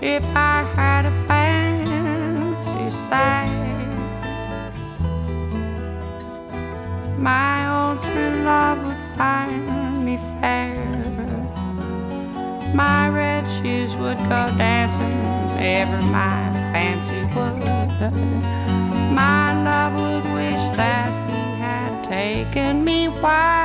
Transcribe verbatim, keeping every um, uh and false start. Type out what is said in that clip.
if I had a fancy sight. My old true love would find me fair. My red shoes would go dancing ever my fancy would. My love would wish that he had taken me. Why?